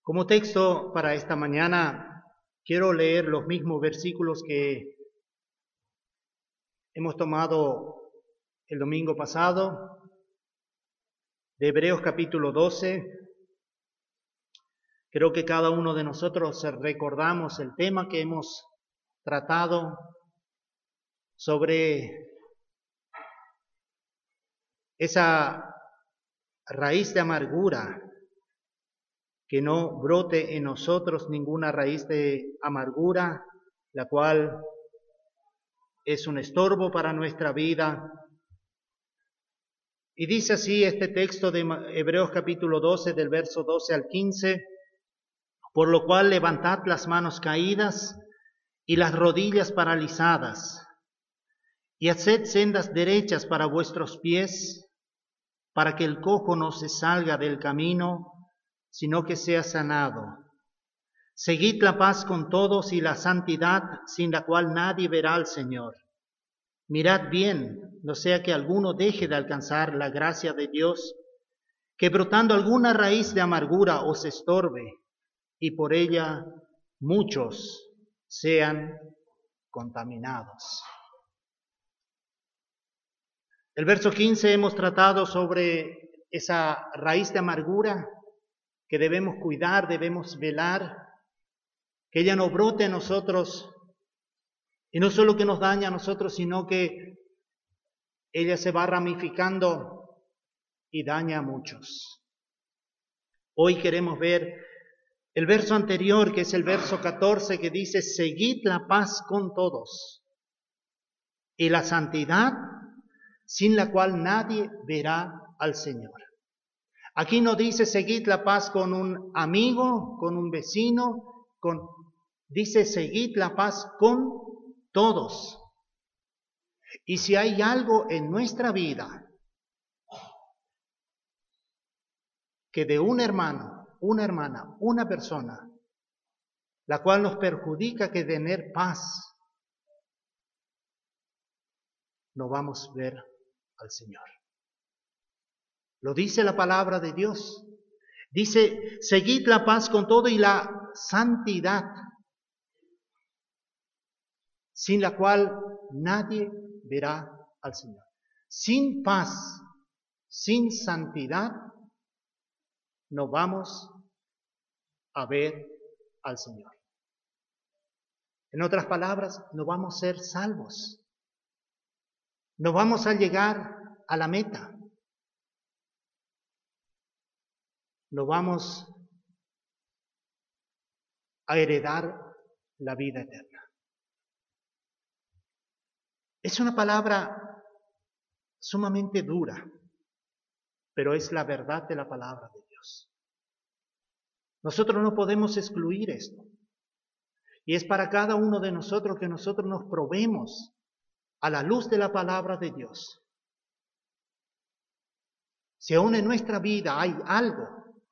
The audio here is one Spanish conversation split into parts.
Como texto para esta mañana, quiero leer los mismos versículos que hemos tomado el domingo pasado, de Hebreos capítulo 12. Creo que cada uno de nosotros recordamos el tema que hemos tratado sobre esa raíz de amargura, que no brote en nosotros ninguna raíz de amargura, la cual es un estorbo para nuestra vida. Y dice así este texto de Hebreos capítulo 12, del verso 12 al 15, por lo cual levantad las manos caídas y las rodillas paralizadas, y haced sendas derechas para vuestros pies, para que el cojo no se salga del camino, sino que sea sanado. Seguid la paz con todos y la santidad, sin la cual nadie verá al Señor. Mirad bien, no sea que alguno deje de alcanzar la gracia de Dios, que brotando alguna raíz de amargura os estorbe, y por ella muchos sean contaminados. El verso 15 hemos tratado sobre esa raíz de amargura que debemos cuidar, debemos velar, que ella no brote en nosotros, y no solo que nos daña a nosotros, sino que ella se va ramificando y daña a muchos. Hoy queremos ver el verso anterior, que es el verso 14, que dice, seguid la paz con todos y la santidad, sin la cual nadie verá al Señor. Aquí no dice seguid la paz con un amigo, con un vecino, dice seguid la paz con todos. Y si hay algo en nuestra vida que de un hermano, una hermana, una persona, la cual nos perjudica que tener paz, no vamos a ver al Señor. Lo dice la palabra de Dios. Dice, seguid la paz con todo y la santidad, sin la cual nadie verá al Señor. Sin paz, sin santidad, no vamos a ver al Señor. En otras palabras, no vamos a ser salvos. No vamos a llegar a la meta. No vamos a heredar la vida eterna. Es una palabra sumamente dura, pero es la verdad de la palabra de Dios. Nosotros no podemos excluir esto. Y es para cada uno de nosotros que nosotros nos probemos a la luz de la palabra de Dios. Si aún en nuestra vida hay algo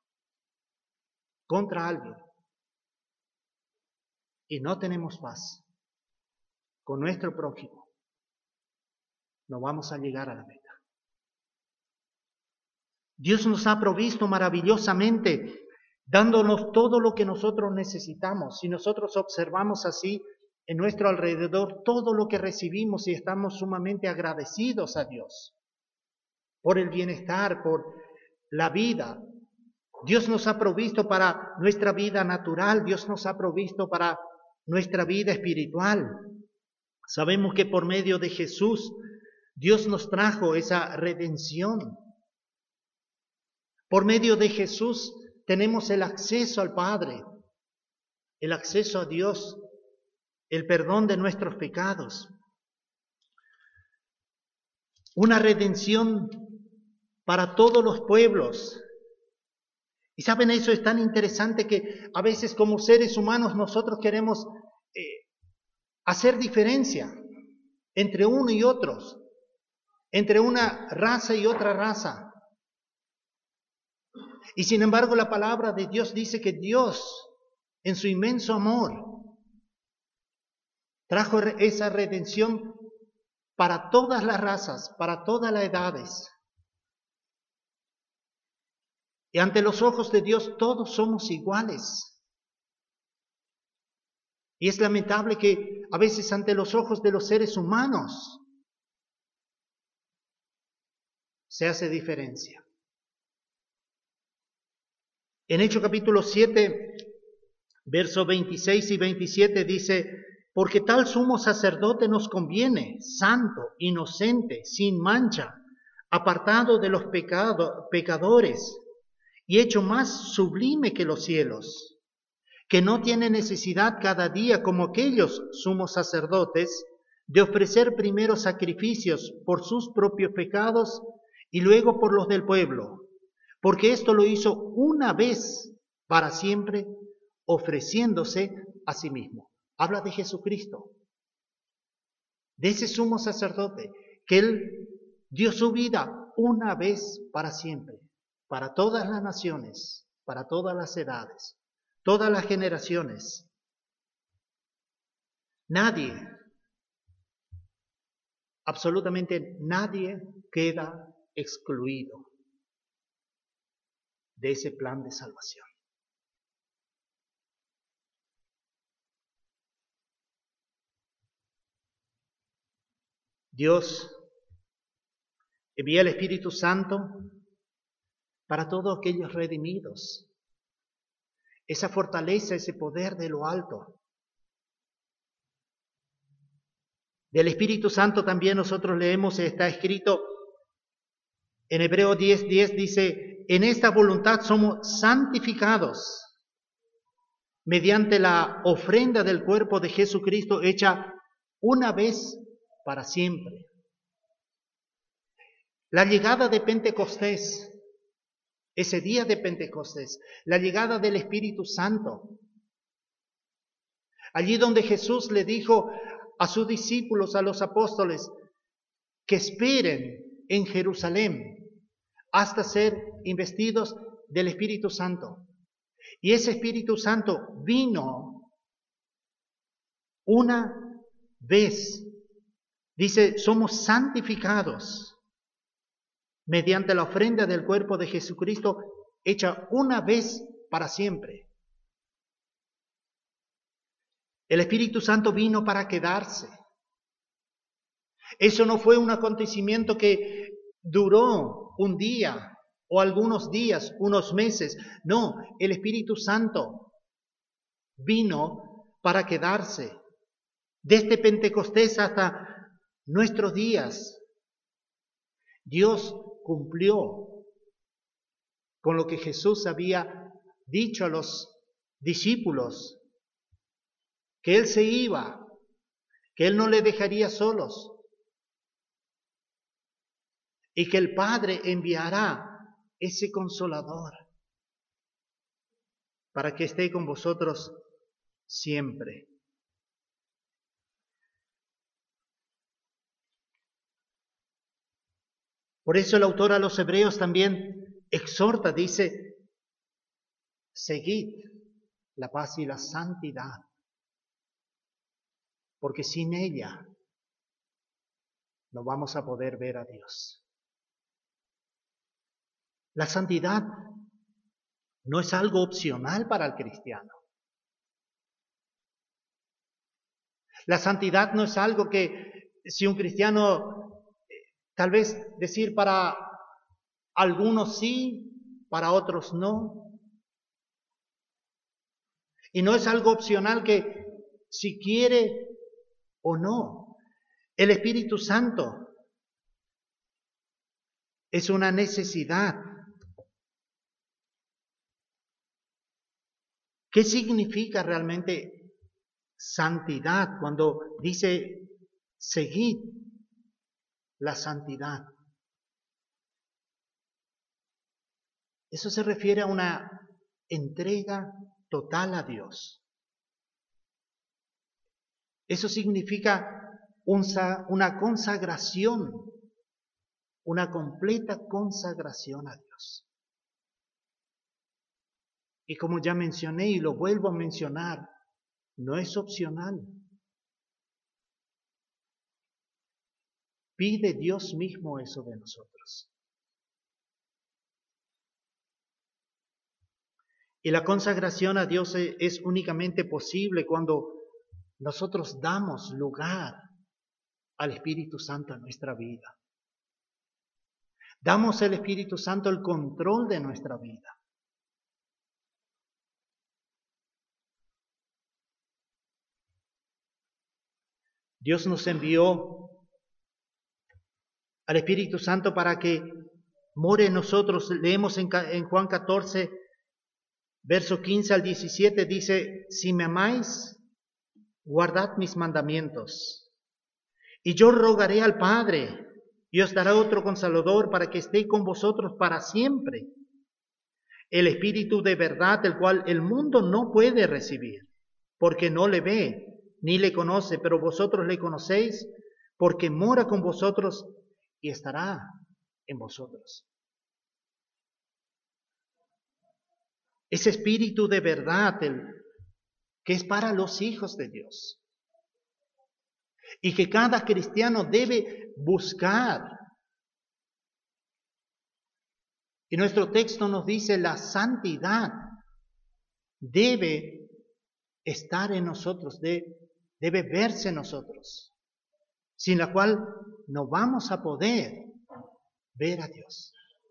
contra alguien y no tenemos paz con nuestro prójimo, no vamos a llegar a la meta. Dios nos ha provisto maravillosamente, dándonos todo lo que nosotros necesitamos. Si nosotros observamos así en nuestro alrededor todo lo que recibimos y estamos sumamente agradecidos a Dios por el bienestar, por la vida. Dios nos ha provisto para nuestra vida natural, Dios nos ha provisto para nuestra vida espiritual. Sabemos que por medio de Jesús, Dios nos trajo esa redención. Por medio de Jesús tenemos el acceso al Padre, el acceso a Dios, el perdón de nuestros pecados. Una redención para todos los pueblos. Y saben, eso es tan interesante que a veces como seres humanos nosotros queremos hacer diferencia entre uno y otros, entre una raza y otra raza. Y sin embargo la palabra de Dios dice que Dios, en su inmenso amor, trajo esa redención para todas las razas, para todas las edades. Y ante los ojos de Dios todos somos iguales. Y es lamentable que a veces ante los ojos de los seres humanos se hace diferencia. En Hechos capítulo 7, versos 26 y 27 dice: porque tal sumo sacerdote nos conviene, santo, inocente, sin mancha, apartado de los pecadores y hecho más sublime que los cielos, que no tiene necesidad cada día, como aquellos sumos sacerdotes, de ofrecer primero sacrificios por sus propios pecados y luego por los del pueblo, porque esto lo hizo una vez para siempre, ofreciéndose a sí mismo. Habla de Jesucristo, de ese sumo sacerdote, que Él dio su vida una vez para siempre, para todas las naciones, para todas las edades, todas las generaciones. Nadie, absolutamente nadie queda excluido de ese plan de salvación. Dios envía el Espíritu Santo para todos aquellos redimidos. Esa fortaleza, ese poder de lo alto. Del Espíritu Santo también nosotros leemos, está escrito en Hebreos 10:10, dice: en esta voluntad somos santificados mediante la ofrenda del cuerpo de Jesucristo hecha una vez para siempre. La llegada de Pentecostés, ese día de Pentecostés, la llegada del Espíritu Santo, allí donde Jesús le dijo a sus discípulos, a los apóstoles, que esperen en Jerusalén hasta ser investidos del Espíritu Santo. Y ese Espíritu Santo vino una vez. Dice, somos santificados mediante la ofrenda del cuerpo de Jesucristo hecha una vez para siempre. El Espíritu Santo vino para quedarse. Eso no fue un acontecimiento que duró un día o algunos días, unos meses. No, el Espíritu Santo vino para quedarse. Desde Pentecostés hasta nuestros días, Dios cumplió con lo que Jesús había dicho a los discípulos, que Él se iba, que Él no le dejaría solos y que el Padre enviará ese Consolador para que esté con vosotros siempre. Por eso el autor a los Hebreos también exhorta, dice, seguid la paz y la santidad, porque sin ella no vamos a poder ver a Dios. La santidad no es algo opcional para el cristiano. La santidad no es algo que si un cristiano, tal vez decir para algunos sí, para otros no. Y no es algo opcional que si quiere o no. El Espíritu Santo es una necesidad. ¿Qué significa realmente santidad cuando dice seguid la santidad? Eso se refiere a una entrega total a Dios. Eso significa una consagración, una completa consagración a Dios. Y como ya mencioné y lo vuelvo a mencionar, no es opcional. Pide Dios mismo eso de nosotros. Y la consagración a Dios es únicamente posible cuando nosotros damos lugar al Espíritu Santo en nuestra vida. Damos al Espíritu Santo el control de nuestra vida. Dios nos envió al Espíritu Santo para que more en nosotros. Leemos en Juan 14, verso 15 al 17, dice: si me amáis, guardad mis mandamientos. Y yo rogaré al Padre, y os dará otro Consolador para que esté con vosotros para siempre. El Espíritu de verdad, el cual el mundo no puede recibir, porque no le ve ni le conoce, pero vosotros le conocéis, porque mora con vosotros y estará en vosotros. Ese Espíritu de verdad, que es para los hijos de Dios, y que cada cristiano debe buscar. Y nuestro texto nos dice: la santidad debe estar en nosotros, debe verse en nosotros, sin la cual no vamos a poder ver a Dios.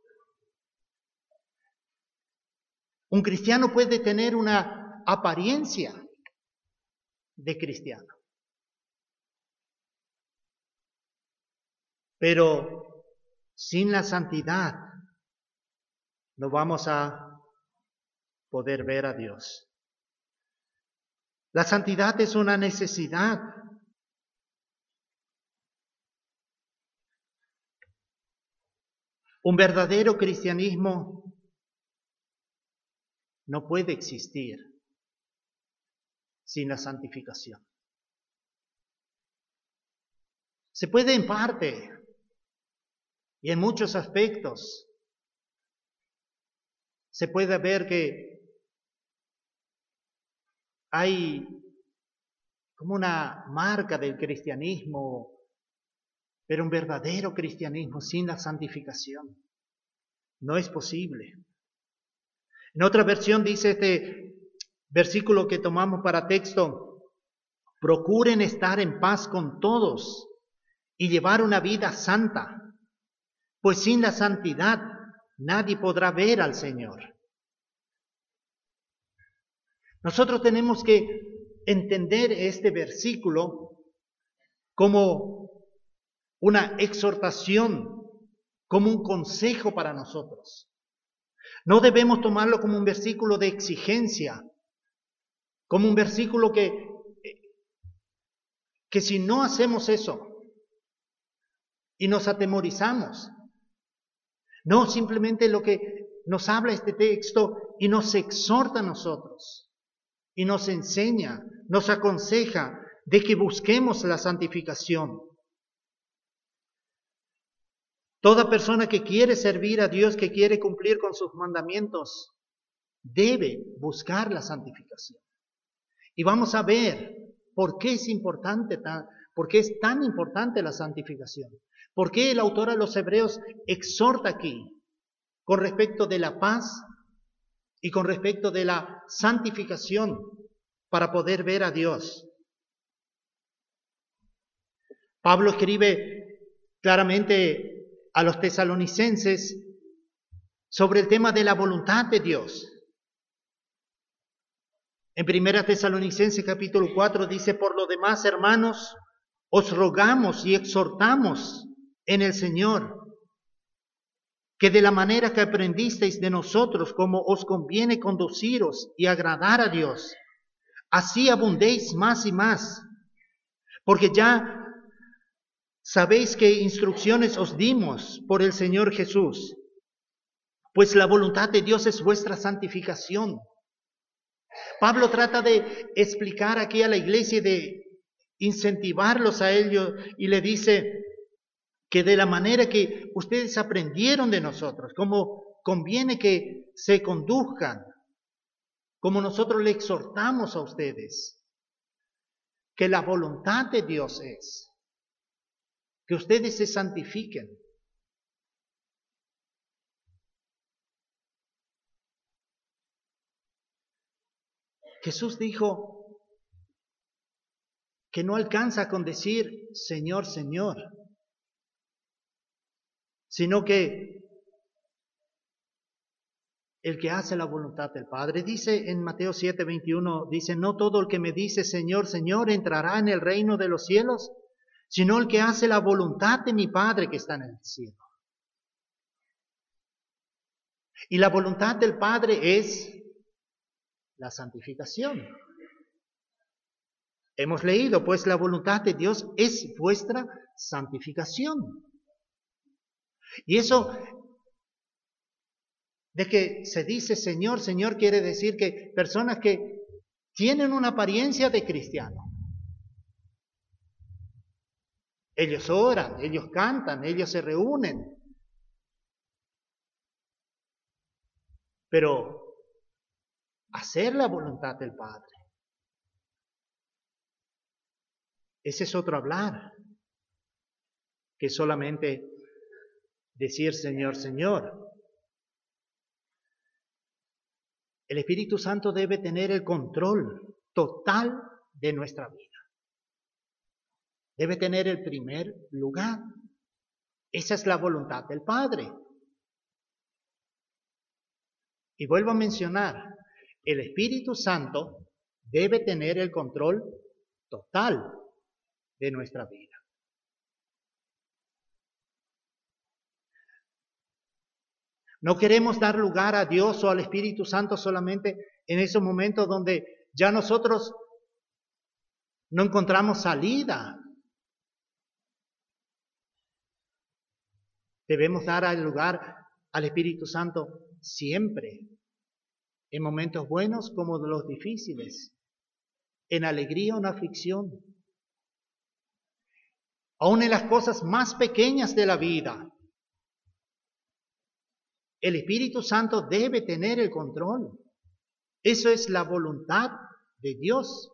Un cristiano puede tener una apariencia de cristiano, pero sin la santidad no vamos a poder ver a Dios. La santidad es una necesidad. Un verdadero cristianismo no puede existir sin la santificación. Se puede en parte y en muchos aspectos. Se puede ver que hay como una marca del cristianismo, pero un verdadero cristianismo sin la santificación no es posible. En otra versión dice este versículo que tomamos para texto: procuren estar en paz con todos y llevar una vida santa, pues sin la santidad nadie podrá ver al Señor. Nosotros tenemos que entender este versículo como una exhortación, como un consejo para nosotros. No debemos tomarlo como un versículo de exigencia, como un versículo que si no hacemos eso y nos atemorizamos. No, simplemente lo que nos habla este texto y nos exhorta a nosotros y nos enseña, nos aconseja de que busquemos la santificación. Toda persona que quiere servir a Dios, que quiere cumplir con sus mandamientos, debe buscar la santificación. Y vamos a ver por qué es importante, por qué es tan importante la santificación. ¿Por qué el autor a los Hebreos exhorta aquí con respecto de la paz y con respecto de la santificación para poder ver a Dios? Pablo escribe claramente a los tesalonicenses sobre el tema de la voluntad de Dios. En 1 Tesalonicenses capítulo 4 dice: por lo demás, hermanos, os rogamos y exhortamos en el Señor, que de la manera que aprendisteis de nosotros, como os conviene conduciros y agradar a Dios, así abundéis más y más, porque ya sabéis qué instrucciones os dimos por el Señor Jesús, pues la voluntad de Dios es vuestra santificación. Pablo trata de explicar aquí a la iglesia y de incentivarlos a ellos, y le dice que de la manera que ustedes aprendieron de nosotros, como conviene que se conduzcan, como nosotros le exhortamos a ustedes, que la voluntad de Dios es que ustedes se santifiquen. Jesús dijo que no alcanza con decir Señor, Señor, sino que el que hace la voluntad del Padre. Dice en Mateo 7:21, dice, no todo el que me dice Señor, Señor entrará en el reino de los cielos, sino el que hace la voluntad de mi Padre que está en el cielo. Y la voluntad del Padre es la santificación. Hemos leído, pues la voluntad de Dios es vuestra santificación. Y eso de que se dice Señor, Señor, quiere decir que personas que tienen una apariencia de cristiano. Ellos oran, ellos cantan, ellos se reúnen. Pero hacer la voluntad del Padre, ese es otro hablar, que solamente decir Señor, Señor. El Espíritu Santo debe tener el control total de nuestra vida. Debe tener el primer lugar. Esa es la voluntad del Padre. Y vuelvo a mencionar, el Espíritu Santo debe tener el control total de nuestra vida. No queremos dar lugar a Dios o al Espíritu Santo solamente en esos momentos donde ya nosotros no encontramos salida. Debemos dar el lugar al Espíritu Santo siempre, en momentos buenos como los difíciles, en alegría o en aflicción, aún en las cosas más pequeñas de la vida. El Espíritu Santo debe tener el control. Eso es la voluntad de Dios.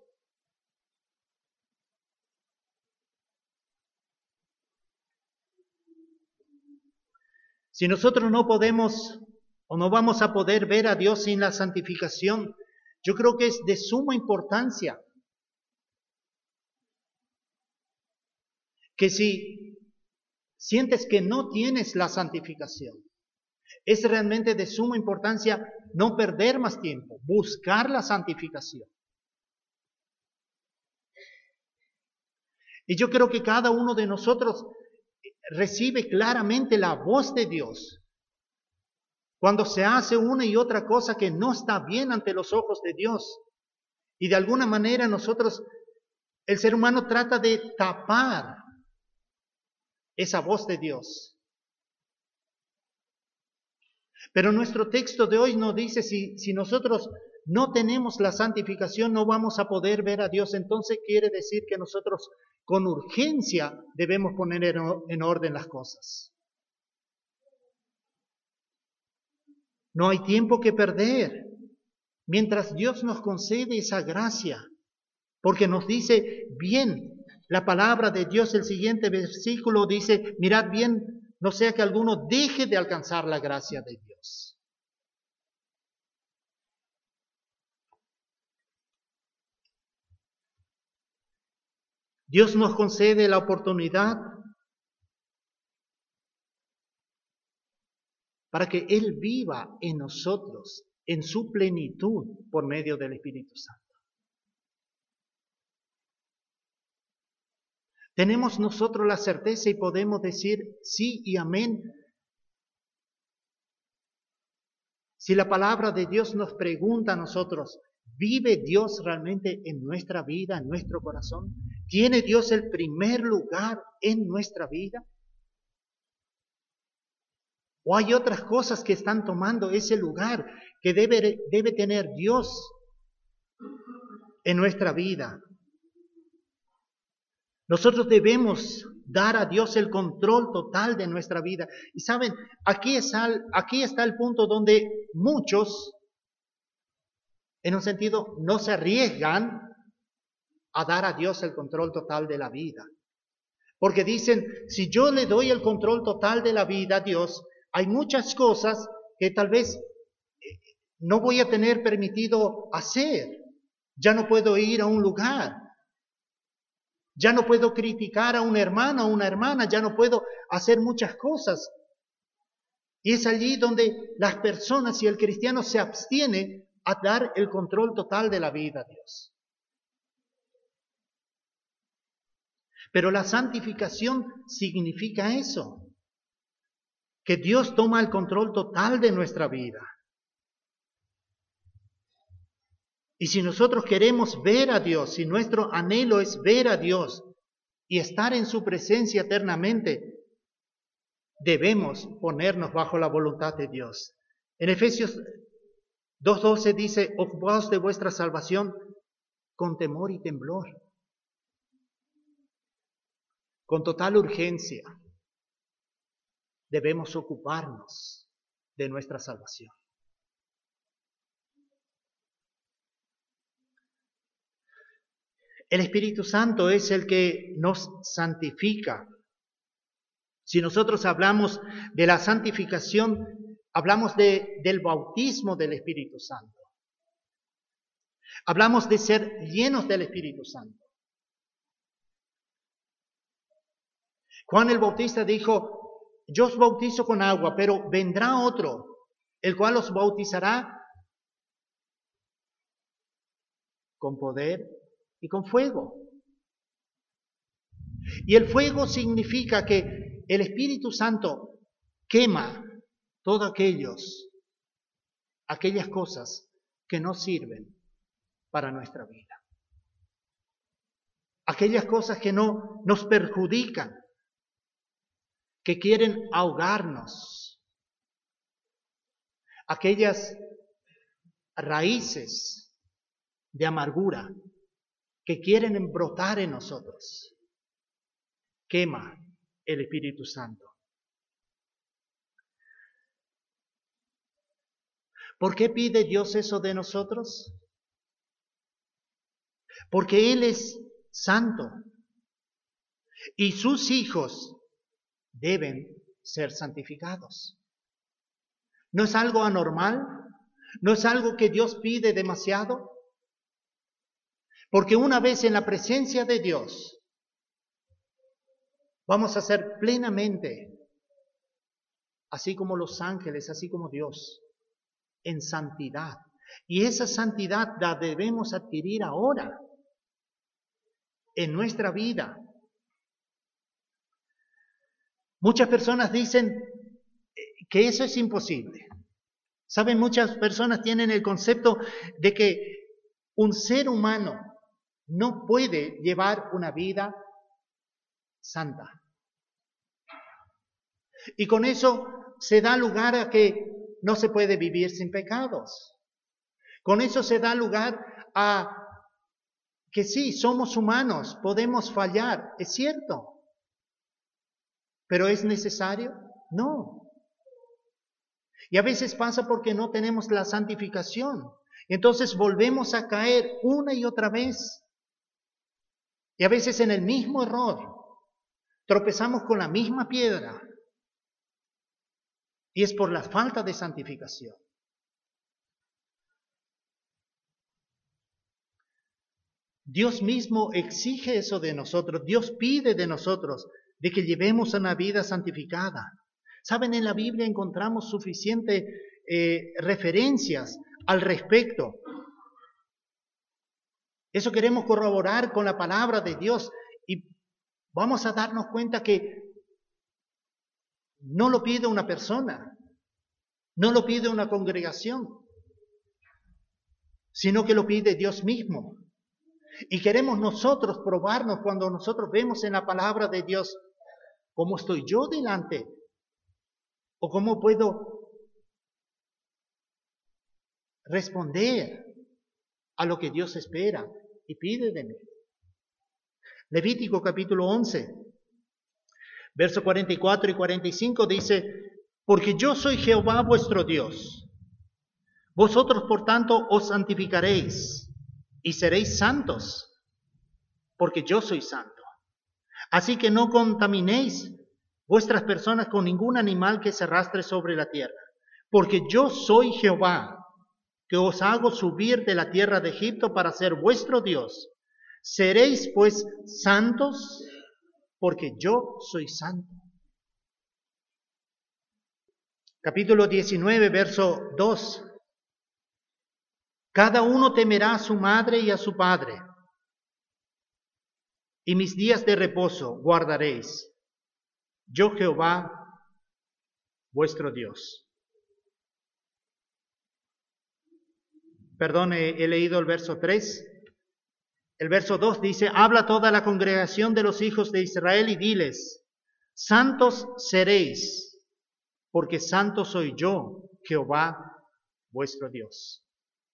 Si nosotros no podemos o no vamos a poder ver a Dios sin la santificación, yo creo que es de suma importancia que si sientes que no tienes la santificación, es realmente de suma importancia no perder más tiempo, buscar la santificación. Y yo creo que cada uno de nosotros recibe claramente la voz de Dios cuando se hace una y otra cosa que no está bien ante los ojos de Dios. Y de alguna manera nosotros, el ser humano trata de tapar esa voz de Dios. Pero nuestro texto de hoy nos dice, si nosotros no tenemos la santificación, no vamos a poder ver a Dios. Entonces quiere decir que nosotros con urgencia debemos poner en orden las cosas. No hay tiempo que perder mientras Dios nos concede esa gracia, porque nos dice bien la palabra de Dios. El siguiente versículo dice, mirad bien, no sea que alguno deje de alcanzar la gracia de Dios. Dios nos concede la oportunidad para que Él viva en nosotros, en su plenitud, por medio del Espíritu Santo. Tenemos nosotros la certeza y podemos decir sí y amén. Si la palabra de Dios nos pregunta a nosotros, ¿vive Dios realmente en nuestra vida, en nuestro corazón? ¿Tiene Dios el primer lugar en nuestra vida? ¿O hay otras cosas que están tomando ese lugar que debe tener Dios en nuestra vida? Nosotros debemos dar a Dios el control total de nuestra vida. Y saben, aquí está el punto donde muchos, en un sentido, no se arriesgan a dar a Dios el control total de la vida. Porque dicen, si yo le doy el control total de la vida a Dios, hay muchas cosas que tal vez no voy a tener permitido hacer. Ya no puedo ir a un lugar. Ya no puedo criticar a un hermano o una hermana. Ya no puedo hacer muchas cosas. Y es allí donde las personas y el cristiano se abstiene a dar el control total de la vida a Dios. Pero la santificación significa eso, que Dios toma el control total de nuestra vida. Y si nosotros queremos ver a Dios, si nuestro anhelo es ver a Dios y estar en su presencia eternamente, debemos ponernos bajo la voluntad de Dios. En Efesios 2:12 dice, ocupaos de vuestra salvación con temor y temblor, con total urgencia. Debemos ocuparnos de nuestra salvación. El Espíritu Santo es el que nos santifica. Si nosotros hablamos de la santificación, hablamos del bautismo del Espíritu Santo. Hablamos de ser llenos del Espíritu Santo. Juan el Bautista dijo, yo os bautizo con agua, pero vendrá otro, el cual os bautizará con poder y con fuego. Y el fuego significa que el Espíritu Santo quema todas aquellas cosas que no sirven para nuestra vida. Aquellas cosas que no nos perjudican, que quieren ahogarnos. Aquellas raíces de amargura que quieren brotar en nosotros. Quema el Espíritu Santo. ¿Por qué pide Dios eso de nosotros? Porque Él es santo y sus hijos deben ser santificados. ¿No es algo anormal? ¿No es algo que Dios pide demasiado? Porque una vez en la presencia de Dios, vamos a ser plenamente, así como los ángeles, así como Dios, en santidad. Y esa santidad la debemos adquirir ahora, en nuestra vida. Muchas personas dicen que eso es imposible. Saben, muchas personas tienen el concepto de que un ser humano no puede llevar una vida santa. Y con eso se da lugar a que no se puede vivir sin pecados. Con eso se da lugar a que sí, somos humanos, podemos fallar, es cierto. ¿Pero es necesario? No. Y a veces pasa porque no tenemos la santificación. Entonces volvemos a caer una y otra vez. Y a veces en el mismo error. Tropezamos con la misma piedra. Y es por la falta de santificación. Dios mismo exige eso de nosotros. Dios pide de nosotros de que llevemos una vida santificada. Saben, en la Biblia encontramos suficientes referencias al respecto. Eso queremos corroborar con la palabra de Dios y vamos a darnos cuenta que no lo pide una persona, no lo pide una congregación, sino que lo pide Dios mismo. Y queremos nosotros probarnos cuando nosotros vemos en la palabra de Dios cómo estoy yo delante o cómo puedo responder a lo que Dios espera y pide de mí. Levítico capítulo 11, verso 44 y 45 dice, porque yo soy Jehová vuestro Dios. Vosotros por tanto os santificaréis y seréis santos, porque yo soy santo. Así que no contaminéis vuestras personas con ningún animal que se arrastre sobre la tierra, porque yo soy Jehová, que os hago subir de la tierra de Egipto para ser vuestro Dios. Seréis pues santos, porque yo soy santo. Capítulo 19, verso 2. Cada uno temerá a su madre y a su padre, y mis días de reposo guardaréis. Yo Jehová, vuestro Dios. Perdón, he leído el verso 3. El verso 2 dice, habla toda la congregación de los hijos de Israel y diles, santos seréis, porque santo soy yo, Jehová, vuestro Dios.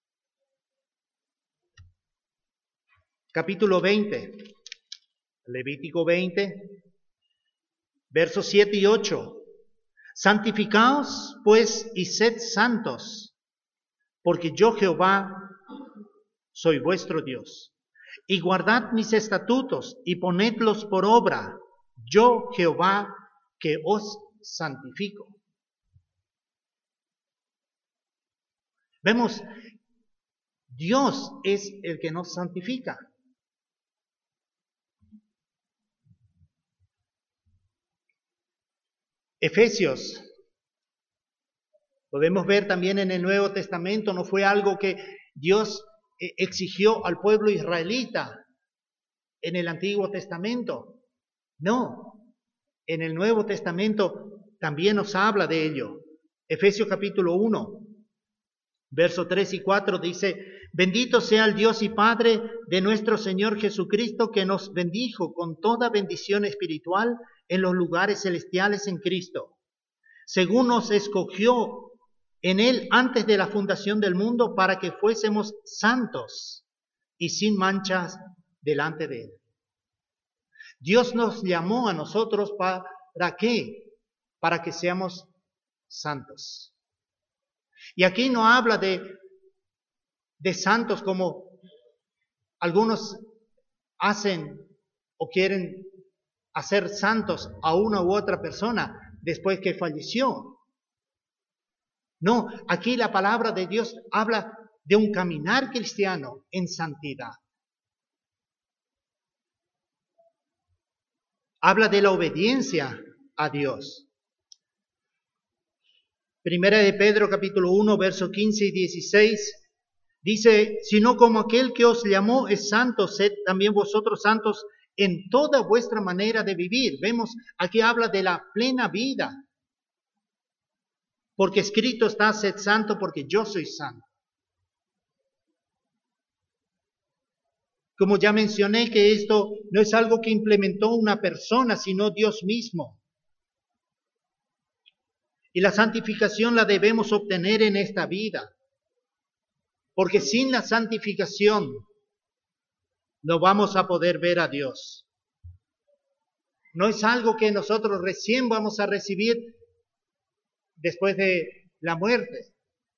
Capítulo 20, Levítico 20, versos 7 y 8. Santificaos pues y sed santos, porque yo Jehová soy vuestro Dios. Y guardad mis estatutos y ponedlos por obra, yo Jehová que os santifico. Vemos, Dios es el que nos santifica. Efesios, podemos ver también en el Nuevo Testamento, no fue algo que Dios exigió al pueblo israelita en el Antiguo Testamento. No, en el Nuevo Testamento también nos habla de ello. Efesios capítulo 1, verso 3 y 4 dice, bendito sea el Dios y Padre de nuestro Señor Jesucristo, que nos bendijo con toda bendición espiritual en los lugares celestiales en Cristo, según nos escogió en Él antes de la fundación del mundo para que fuésemos santos y sin manchas delante de Él. Dios nos llamó a nosotros ¿para qué? Para que seamos santos. Y aquí no habla de santos como algunos hacen o quieren hacer santos a una u otra persona después que falleció. No, aquí la palabra de Dios habla de un caminar cristiano en santidad. Habla de la obediencia a Dios. Primera de Pedro capítulo 1, verso 15 y 16, dice, sino como aquel que os llamó es santo, sed también vosotros santos en toda vuestra manera de vivir. Vemos, aquí habla de la plena vida. Porque escrito está, sed santo porque yo soy santo. Como ya mencioné que esto no es algo que implementó una persona, sino Dios mismo. Y la santificación la debemos obtener en esta vida. Porque sin la santificación no vamos a poder ver a Dios. No es algo que nosotros recién vamos a recibir después de la muerte.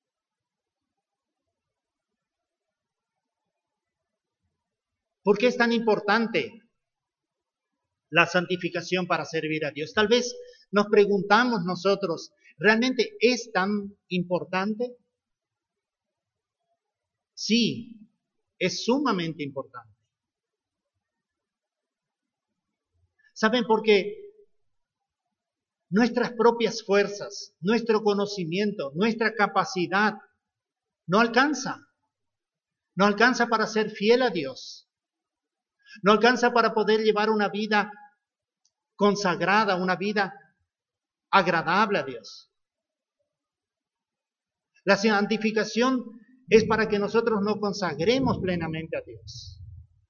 ¿Por qué es tan importante la santificación para servir a Dios? Tal vez nos preguntamos nosotros, ¿realmente es tan importante? Sí, es sumamente importante. ¿Saben por qué? Nuestras propias fuerzas, nuestro conocimiento, nuestra capacidad no alcanza. No alcanza para ser fiel a Dios. No alcanza para poder llevar una vida consagrada, una vida agradable a Dios. La santificación es para que nosotros nos consagremos plenamente a Dios.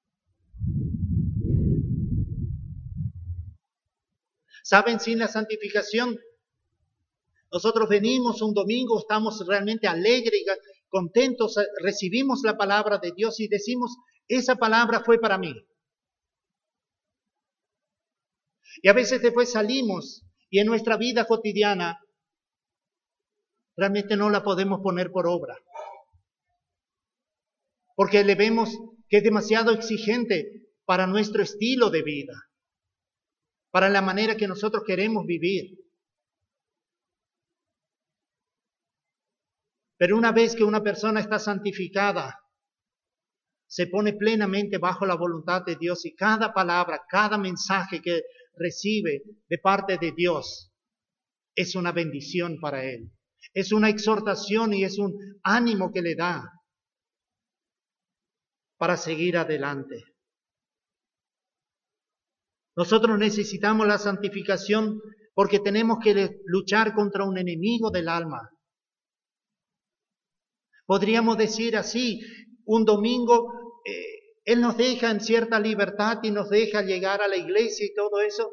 ¿Saben? Sin la santificación, nosotros venimos un domingo, estamos realmente alegres y contentos, recibimos la palabra de Dios y decimos, esa palabra fue para mí. Y a veces después salimos y en nuestra vida cotidiana realmente no la podemos poner por obra. Porque le vemos que es demasiado exigente para nuestro estilo de vida, para la manera que nosotros queremos vivir. Pero una vez que una persona está santificada, se pone plenamente bajo la voluntad de Dios y cada palabra, cada mensaje que recibe de parte de Dios es una bendición para él. Es una exhortación y es un ánimo que le da para seguir adelante. Nosotros necesitamos la santificación porque tenemos que luchar contra un enemigo del alma. Podríamos decir así, un domingo Él nos deja en cierta libertad y nos deja llegar a la iglesia y todo eso.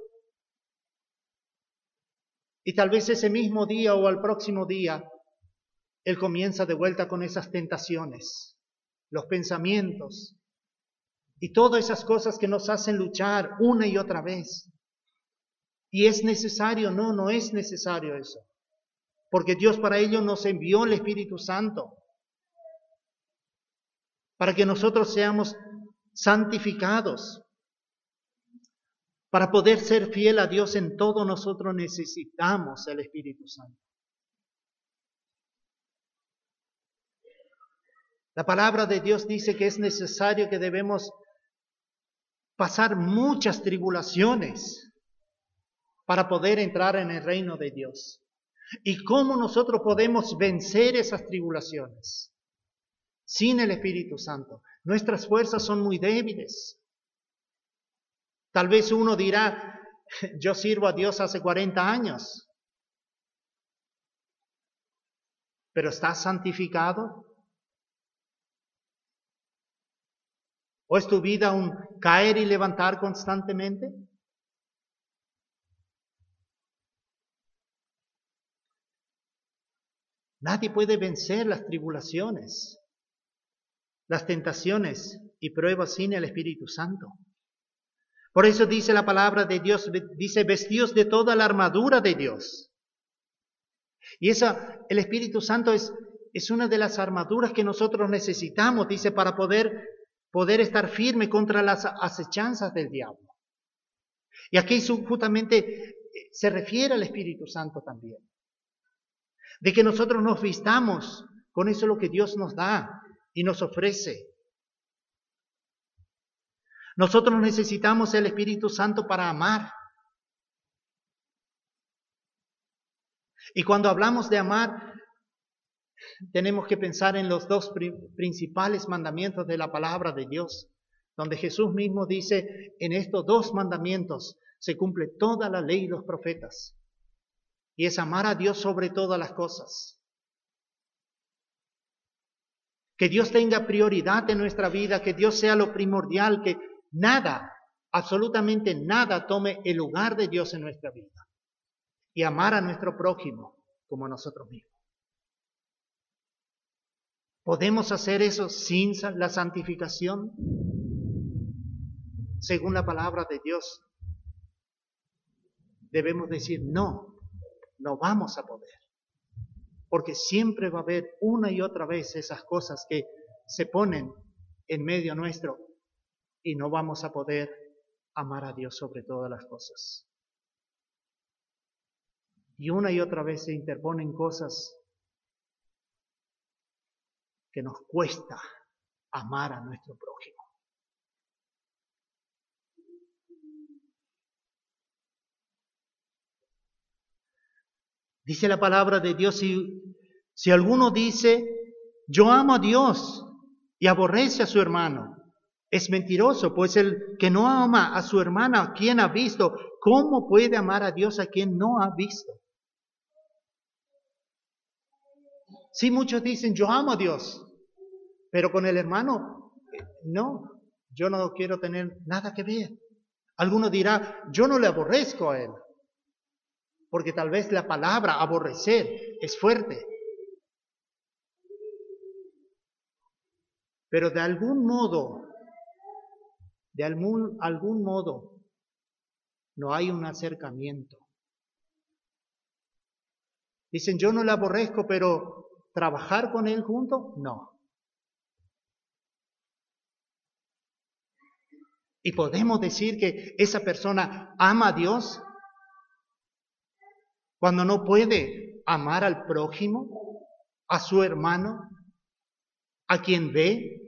Y tal vez ese mismo día o al próximo día, Él comienza de vuelta con esas tentaciones, los pensamientos y todas esas cosas que nos hacen luchar una y otra vez. ¿Y es necesario? No, no es necesario eso. Porque Dios para ello nos envió el Espíritu Santo. Para que nosotros seamos santificados. Para poder ser fiel a Dios en todo, nosotros necesitamos el Espíritu Santo. La palabra de Dios dice que es necesario que debemos pasar muchas tribulaciones para poder entrar en el reino de Dios. ¿Y cómo nosotros podemos vencer esas tribulaciones? Sin el Espíritu Santo. Nuestras fuerzas son muy débiles. Tal vez uno dirá, yo sirvo a Dios hace 40 años. ¿Pero estás santificado? ¿O es tu vida un caer y levantar constantemente? Nadie puede vencer las tribulaciones, las tentaciones y pruebas sin el Espíritu Santo. Por eso dice la palabra de Dios, dice, vestidos de toda la armadura de Dios. Y el Espíritu Santo es una de las armaduras que nosotros necesitamos, dice, para poder estar firme contra las acechanzas del diablo. Y aquí justamente se refiere al Espíritu Santo también. De que nosotros nos vistamos con eso lo que Dios nos da y nos ofrece. Nosotros necesitamos el Espíritu Santo para amar. Y cuando hablamos de amar, tenemos que pensar en los dos principales mandamientos de la palabra de Dios, donde Jesús mismo dice, en estos dos mandamientos se cumple toda la ley y los profetas. Y es amar a Dios sobre todas las cosas. Que Dios tenga prioridad en nuestra vida, que Dios sea lo primordial, que nada, absolutamente nada tome el lugar de Dios en nuestra vida. Y amar a nuestro prójimo como a nosotros mismos. ¿Podemos hacer eso sin la santificación? Según la palabra de Dios, debemos decir no. No vamos a poder, porque siempre va a haber una y otra vez esas cosas que se ponen en medio nuestro y no vamos a poder amar a Dios sobre todas las cosas. Y una y otra vez se interponen cosas que nos cuesta amar a nuestro prójimo. Dice la palabra de Dios, si alguno dice, yo amo a Dios y aborrece a su hermano, es mentiroso, pues el que no ama a su hermano, ¿a quien ha visto? ¿Cómo puede amar a Dios a quien no ha visto? Sí, muchos dicen, yo amo a Dios, pero con el hermano, no, yo no quiero tener nada que ver. Alguno dirá, yo no le aborrezco a él. Porque tal vez la palabra aborrecer es fuerte. Pero de algún modo, no hay un acercamiento. Dicen, yo no le aborrezco, pero ¿trabajar con él junto? No. ¿Y podemos decir que esa persona ama a Dios cuando no puede amar al prójimo? a su hermano, a quien ve.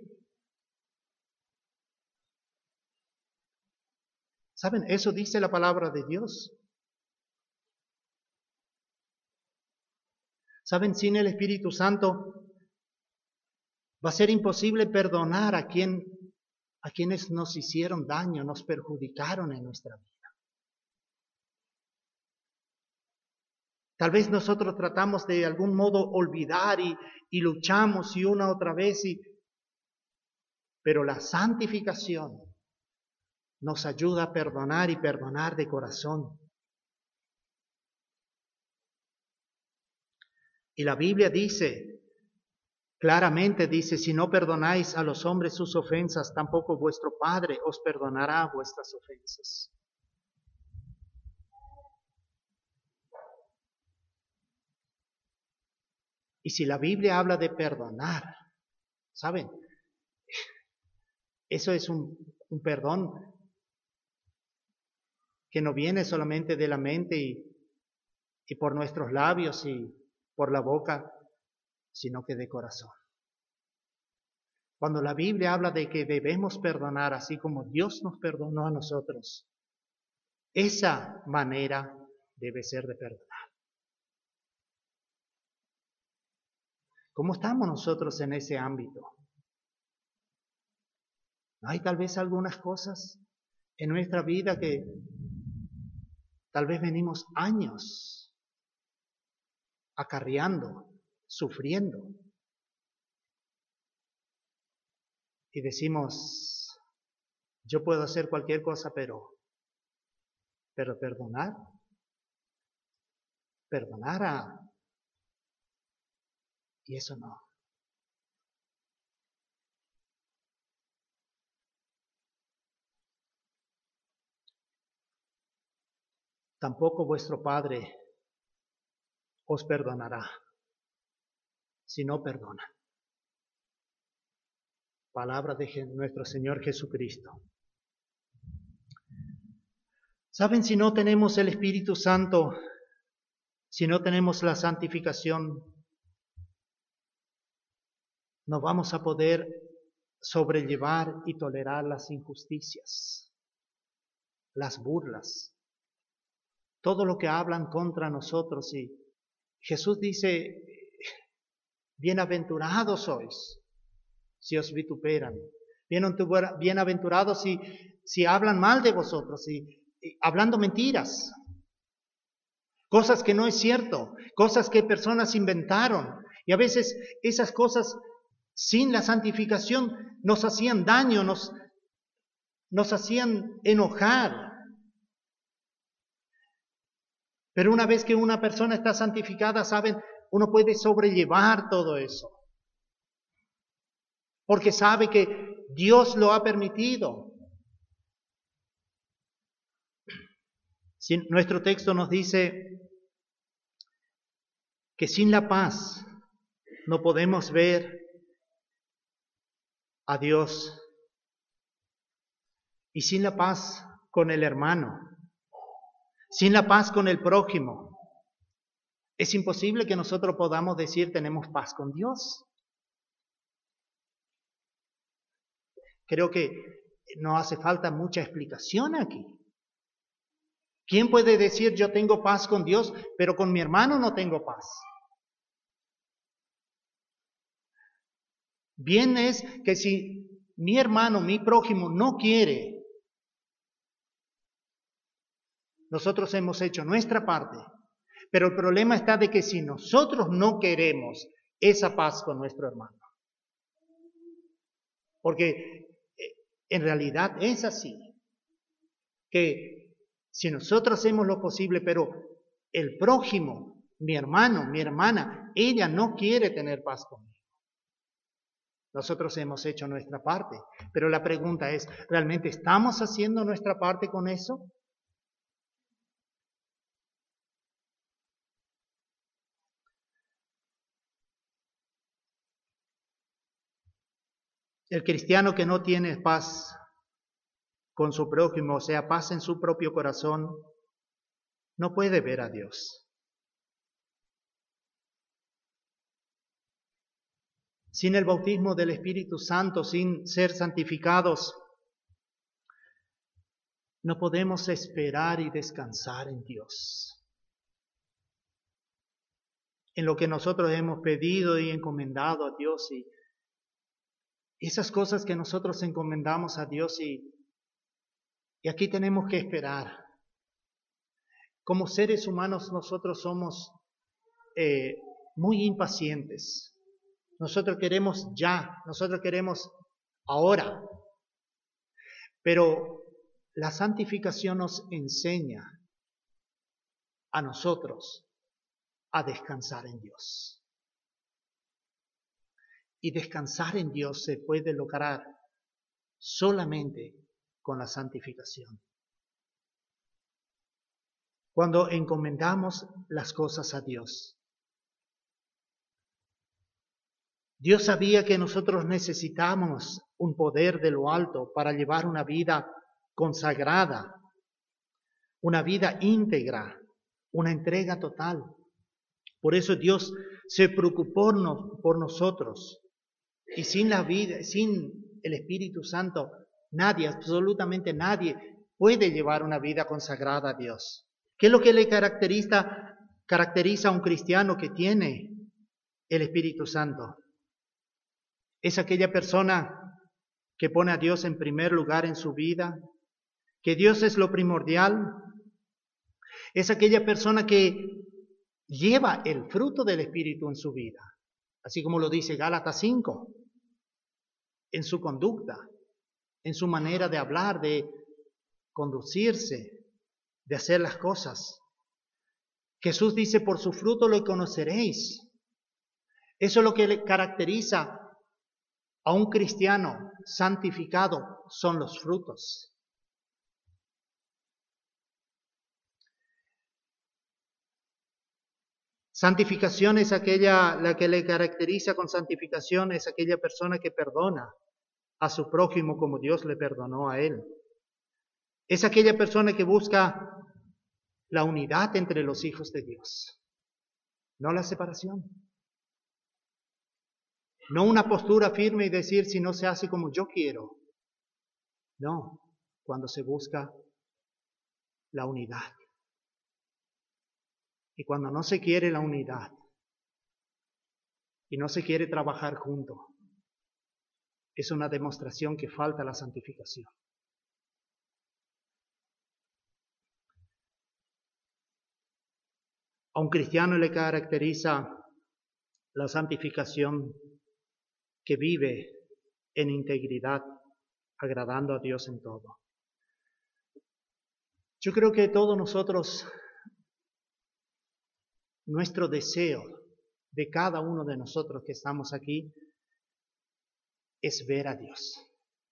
¿Saben? Eso dice la palabra de Dios. ¿Saben? Sin el Espíritu Santo va a ser imposible perdonar a quienes nos hicieron daño, nos perjudicaron en nuestra vida. Tal vez nosotros tratamos de algún modo olvidar y luchamos y una otra vez, pero la santificación nos ayuda a perdonar y perdonar de corazón. Y la Biblia dice, claramente dice, si no perdonáis a los hombres sus ofensas, tampoco vuestro Padre os perdonará vuestras ofensas. Y si la Biblia habla de perdonar, ¿saben? Eso es un perdón que no viene solamente de la mente y por nuestros labios y por la boca, sino que de corazón. Cuando la Biblia habla de que debemos perdonar así como Dios nos perdonó a nosotros, esa manera debe ser de perdonar. ¿Cómo estamos nosotros en ese ámbito? Hay tal vez algunas cosas en nuestra vida que tal vez venimos años acarreando, sufriendo. Y decimos, yo puedo hacer cualquier cosa, pero perdonar y eso no. Tampoco vuestro Padre os perdonará si no perdona. Palabra de nuestro Señor Jesucristo. ¿Saben? Si no tenemos el Espíritu Santo, si no tenemos la santificación, no vamos a poder sobrellevar y tolerar las injusticias, las burlas, todo lo que hablan contra nosotros. Y Jesús dice, bienaventurados sois si os vituperan, bienaventurados si hablan mal de vosotros y hablando mentiras, cosas que no es cierto, cosas que personas inventaron. Y a veces esas cosas sin la santificación nos hacían daño, nos hacían enojar. Pero una vez que una persona está santificada, ¿saben? Uno puede sobrellevar todo eso. Porque sabe que Dios lo ha permitido. Nuestro texto nos dice que sin la paz no podemos ver a Dios. Y sin la paz con el hermano, sin la paz con el prójimo, es imposible que nosotros podamos decir tenemos paz con Dios. Creo que no hace falta mucha explicación aquí. ¿Quién puede decir yo tengo paz con Dios, pero con mi hermano no tengo paz? Bien es que si mi hermano, mi prójimo no quiere, nosotros hemos hecho nuestra parte. Pero el problema está de que si nosotros no queremos esa paz con nuestro hermano, porque en realidad es así, que si nosotros hacemos lo posible, pero el prójimo, mi hermano, mi hermana, ella no quiere tener paz conmigo. Nosotros hemos hecho nuestra parte, pero la pregunta es, ¿realmente estamos haciendo nuestra parte con eso? El cristiano que no tiene paz con su prójimo, o sea, paz en su propio corazón, no puede ver a Dios. sin el bautismo del Espíritu Santo, sin ser santificados, no podemos esperar y descansar en Dios. En lo que nosotros hemos pedido y encomendado a Dios, y esas cosas que nosotros encomendamos a Dios, y aquí tenemos que esperar. Como seres humanos nosotros somos muy impacientes. Nosotros queremos ya, nosotros queremos ahora. Pero la santificación nos enseña a nosotros a descansar en Dios. Y descansar en Dios se puede lograr solamente con la santificación. Cuando encomendamos las cosas a Dios. Dios sabía que nosotros necesitamos un poder de lo alto para llevar una vida consagrada, una vida íntegra, una entrega total. Por eso Dios se preocupó por nosotros. Y sin la vida, sin el Espíritu Santo, nadie, absolutamente nadie, puede llevar una vida consagrada a Dios. ¿Qué es lo que le caracteriza a un cristiano que tiene el Espíritu Santo? Es aquella persona que pone a Dios en primer lugar en su vida, que Dios es lo primordial. Es aquella persona que lleva el fruto del Espíritu en su vida, así como lo dice Gálatas 5, en su conducta, en su manera de hablar, de conducirse, de hacer las cosas. Jesús dice, por su fruto lo conoceréis. Eso es lo que le caracteriza a un cristiano santificado, son los frutos. Santificación es la que le caracteriza con santificación, es aquella persona que perdona a su prójimo como Dios le perdonó a él. Es aquella persona que busca la unidad entre los hijos de Dios, no la separación. No una postura firme y decir si no se hace como yo quiero. No, cuando se busca la unidad. Y cuando no se quiere la unidad y no se quiere trabajar junto, es una demostración que falta la santificación. A un cristiano le caracteriza la santificación que vive en integridad, agradando a Dios en todo. Yo creo que todos nosotros, nuestro deseo de cada uno de nosotros que estamos aquí, es ver a Dios.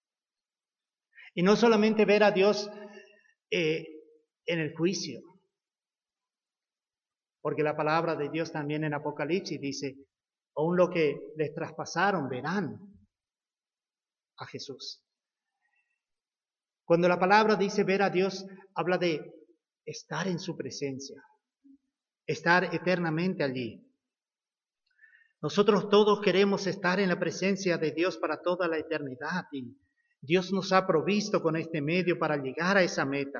Y no solamente ver a Dios en el juicio, porque la palabra de Dios también en Apocalipsis dice, aún lo que les traspasaron verán a Jesús. Cuando la palabra dice ver a Dios, habla de estar en su presencia, estar eternamente allí. Nosotros todos queremos estar en la presencia de Dios para toda la eternidad y Dios nos ha provisto con este medio para llegar a esa meta.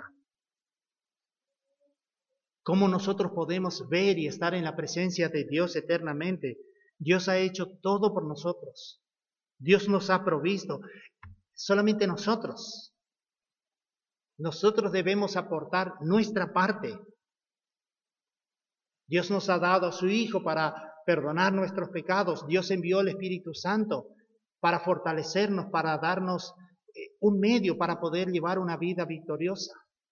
¿Cómo nosotros podemos ver y estar en la presencia de Dios eternamente? Dios ha hecho todo por nosotros. Dios nos ha provisto. Solamente nosotros. Nosotros debemos aportar nuestra parte. Dios nos ha dado a su Hijo para perdonar nuestros pecados. Dios envió el Espíritu Santo para fortalecernos, para darnos un medio para poder llevar una vida victoriosa.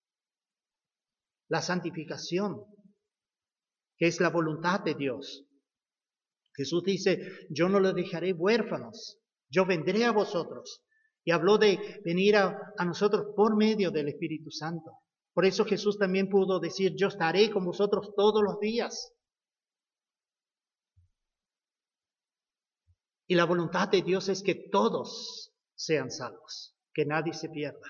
La santificación, que es la voluntad de Dios. Jesús dice, yo no los dejaré huérfanos, yo vendré a vosotros. Y habló de venir a nosotros por medio del Espíritu Santo. Por eso Jesús también pudo decir, yo estaré con vosotros todos los días. Y la voluntad de Dios es que todos sean salvos, que nadie se pierda.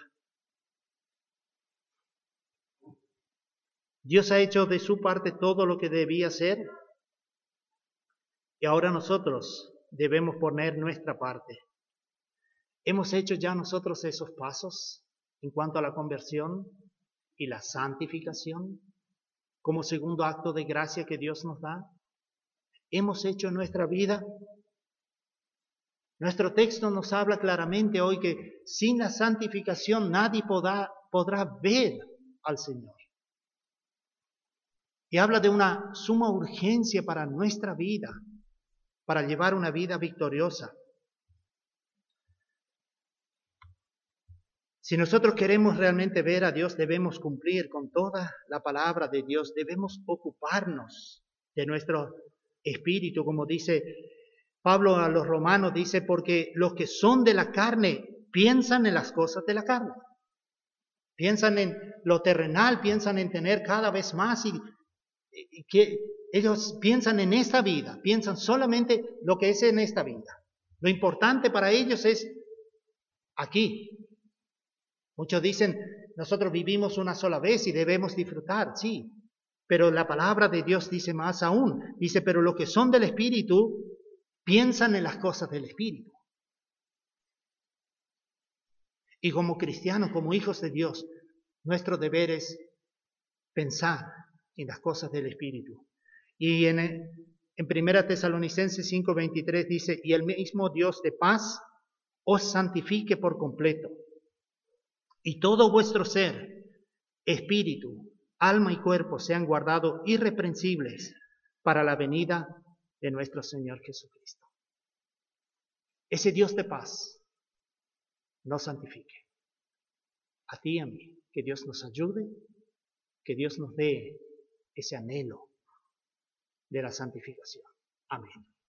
Dios ha hecho de su parte todo lo que debía hacer. Y ahora nosotros debemos poner nuestra parte. ¿Hemos hecho ya nosotros esos pasos en cuanto a la conversión y la santificación como segundo acto de gracia que Dios nos da? ¿Hemos hecho en nuestra vida? Nuestro texto nos habla claramente hoy que sin la santificación nadie podrá ver al Señor. Y habla de una suma urgencia para nuestra vida, para llevar una vida victoriosa. Si nosotros queremos realmente ver a Dios, debemos cumplir con toda la palabra de Dios, debemos ocuparnos de nuestro espíritu, como dice Pablo a los romanos, dice, porque los que son de la carne piensan en las cosas de la carne, piensan en lo terrenal, piensan en tener cada vez más y que ellos piensan en esta vida, piensan solamente lo que es en esta vida. Lo importante para ellos es aquí. Muchos dicen, nosotros vivimos una sola vez y debemos disfrutar, sí. Pero la palabra de Dios dice más aún. Dice, pero los que son del Espíritu piensan en las cosas del Espíritu. Y como cristianos, como hijos de Dios, nuestro deber es pensar en las cosas del Espíritu. Y en 1 Tesalonicenses 5:23 dice, y el mismo Dios de paz os santifique por completo. Y todo vuestro ser, espíritu, alma y cuerpo sean guardados irreprensibles para la venida de nuestro Señor Jesucristo. Ese Dios de paz nos santifique. A ti y a mí. Que Dios nos ayude, que Dios nos dé ese anhelo de la santificación. Amén.